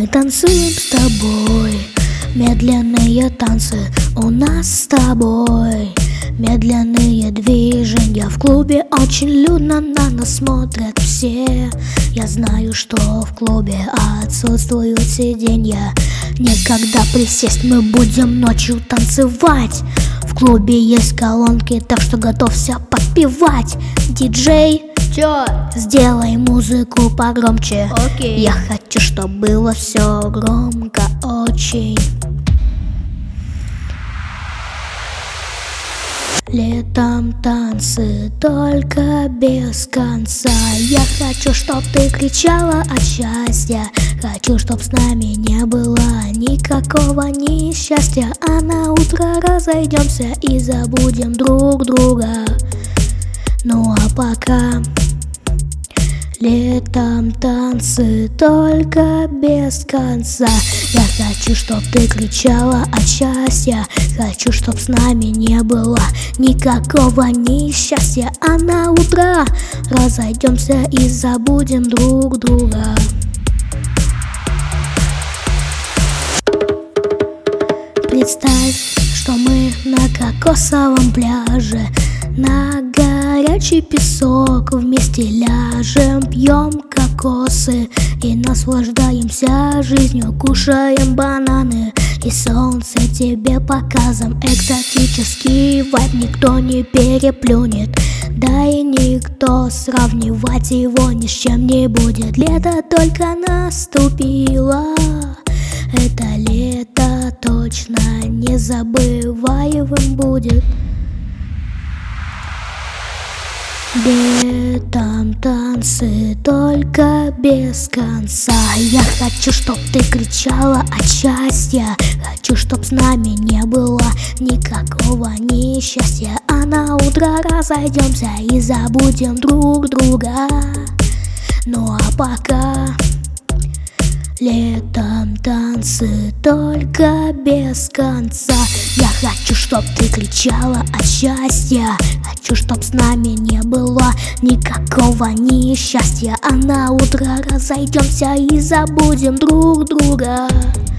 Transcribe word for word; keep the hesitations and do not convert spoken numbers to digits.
Мы танцуем с тобой, медленные танцы у нас с тобой. Медленные движения в клубе, очень людно на нас смотрят все. Я знаю, что в клубе отсутствуют сиденья. Никогда присесть, мы будем ночью танцевать. В клубе есть колонки, так что готовься подпевать. Диджей, чё? Сделай музыку погромче. Окей. Я хочу, чтобы было все громко очень. Летом танцы только без конца. Я хочу, чтоб ты кричала от счастья. Хочу, чтоб с нами не было никакого несчастья. А на утро разойдемся и забудем друг друга. Ну а пока летом танцы только без конца. Я хочу, чтоб ты кричала от счастья. Хочу, чтоб с нами не было никакого несчастья. А на утро разойдемся и забудем друг друга. Представь, что мы на кокосовом пляже, на горячий песок вместе ляжем, пьем кокосы и наслаждаемся жизнью, кушаем бананы и солнце тебе показом. Экзотический вайб никто не переплюнет, да и никто сравнивать его ни с чем не будет. Лето только наступило, это лето точно незабываемым будет. Летом танцы только без конца. Я хочу, чтоб ты кричала от счастья. Хочу, чтоб с нами не было никакого несчастья. А на утро разойдемся и забудем друг друга. Ну а пока летом танцы только без конца. Я хочу, чтоб ты кричала от счастья. Хочу, чтоб с нами не было никакого несчастья. А на утро разойдемся и забудем друг друга.